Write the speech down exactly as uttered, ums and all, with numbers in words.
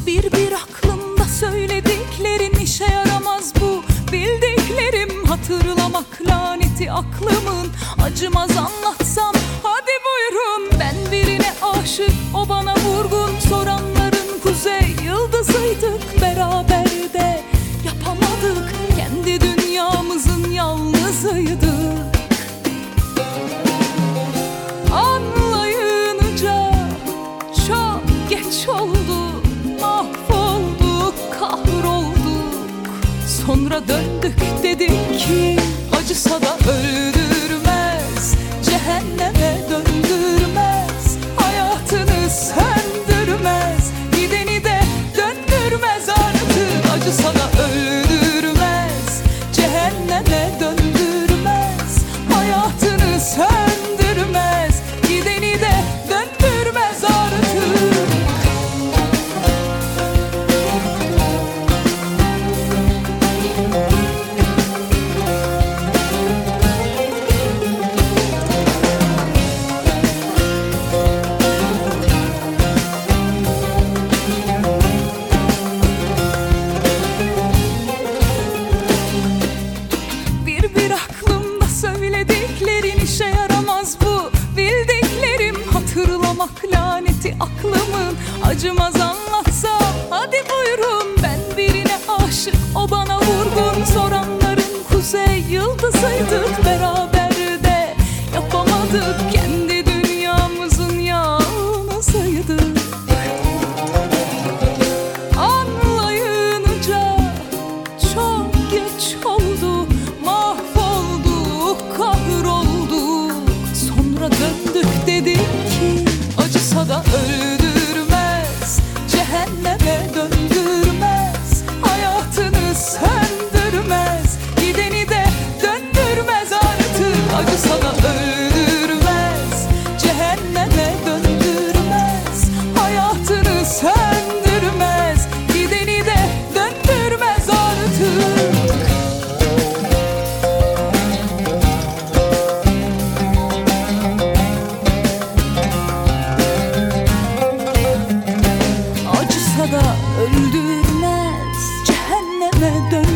Bir bir aklımda söylediklerin işe yaramaz bu. Bildiklerim hatırlamak laneti aklımın. Acımaz anlatsam hadi buyurun. Ben birine aşık, o bana vurgun. Soranların kuzey yıldızıydık, beraber de yapamadık. Kendi dünyamızın yalnızıydık. Anlayınca çok geç oldu. Mahvolduk, kahrolduk. Sonra döndük, dedik ki acısa da öldürmez, cehenneme döndürmez, hayatını söndürmez, gideni de döndürmez artık. Acısa da öldürmez, cehenneme döndürmez, hayatını söndürmez, gideni de döndürmez artık. Bir bir aklımda söylediklerin işe yaramaz bu. Bildiklerim hatırlamak laneti aklımın. Acımaz anlatsam hadi buyurun. Ben birine aşık, o bana vurgun. Soranların kuzey yıldızıydık, beraber de yapamadık. Kendi dünyamızın yalnızıydık. Anlayınca çok geç oldu. Mahvolduk, kahrolduk. Sonra döndük, dedik ki acısa da öldürmez, cehenneme döndürmez, hayatını söndürmez, gideni de döndürmez artık. Acısa da öldürmez, cehenneme döndürmez, hayatını söndürmez, gideni de döndürmez artık. Acısa da öldürmez, cehenneme döndürmez,